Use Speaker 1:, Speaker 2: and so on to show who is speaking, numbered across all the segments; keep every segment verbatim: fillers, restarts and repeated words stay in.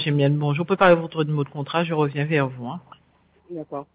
Speaker 1: Chimienne, bonjour. Préparez votre numéro de contrat, je reviens vers vous. Hein.
Speaker 2: D'accord.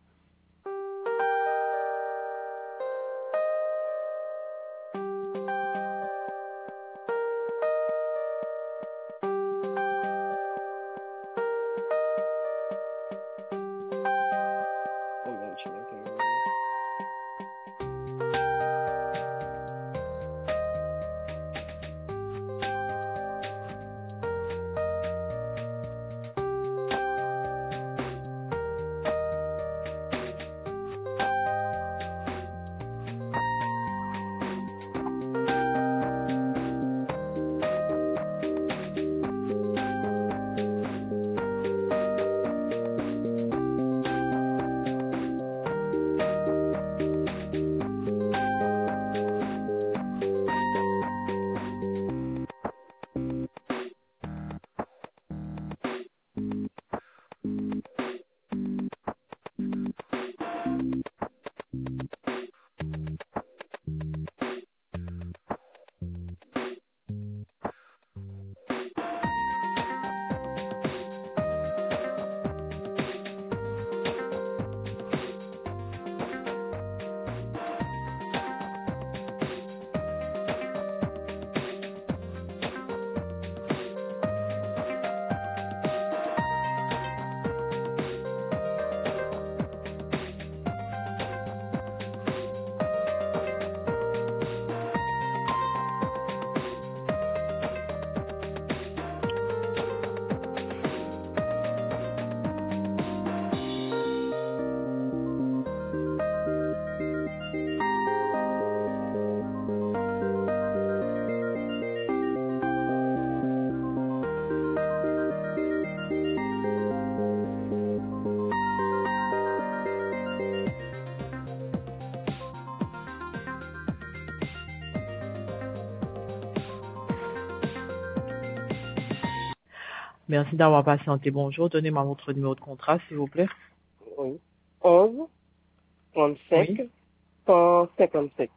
Speaker 1: Merci d'avoir patienté. Bonjour. Donnez-moi votre numéro de contrat, s'il vous plaît.
Speaker 2: Oui. onze, trente-cinq,
Speaker 1: Oui.
Speaker 2: cent cinquante-sept.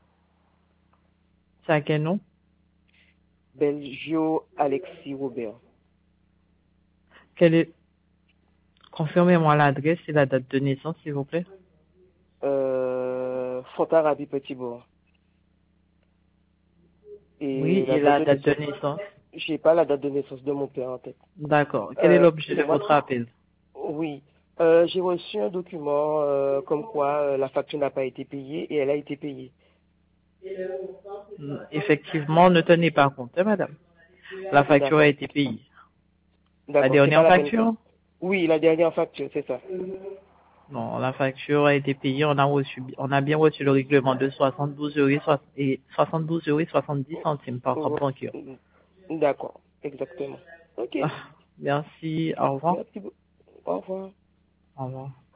Speaker 1: C'est à quel nom?
Speaker 2: Belgio Alexis Robert.
Speaker 1: Quel est... Confirmez-moi l'adresse et la date de naissance, s'il vous plaît.
Speaker 2: Euh, Fontarabie Petit-Bourg.
Speaker 1: Oui,
Speaker 2: Et la
Speaker 1: et
Speaker 2: date
Speaker 1: la
Speaker 2: de
Speaker 1: date de
Speaker 2: naissance,
Speaker 1: naissance.
Speaker 2: j'ai pas la date de naissance de mon père en tête.
Speaker 1: D'accord. Quel est
Speaker 2: Euh,
Speaker 1: l'objet de
Speaker 2: excusez-moi.
Speaker 1: votre appel?
Speaker 2: Oui. Euh, j'ai reçu un document euh, comme quoi euh, la facture n'a pas été payée et elle a été payée.
Speaker 1: Effectivement, ne tenez pas compte, hein, madame. La facture a
Speaker 2: D'accord.
Speaker 1: été payée. La
Speaker 2: D'accord. C'est pas
Speaker 1: dernière
Speaker 2: la peine.
Speaker 1: facture?
Speaker 2: Oui, la dernière facture, c'est ça.
Speaker 1: Non, la facture a été payée. On a reçu, on a bien reçu le règlement de soixante-douze euros et soixante-douze euros et soixante-dix centimes par compte
Speaker 2: Oh,
Speaker 1: bancaire.
Speaker 2: d'accord. Exactement. Ok.
Speaker 1: Ah, merci. Au revoir.
Speaker 2: Merci beaucoup. Au revoir.
Speaker 1: Au revoir.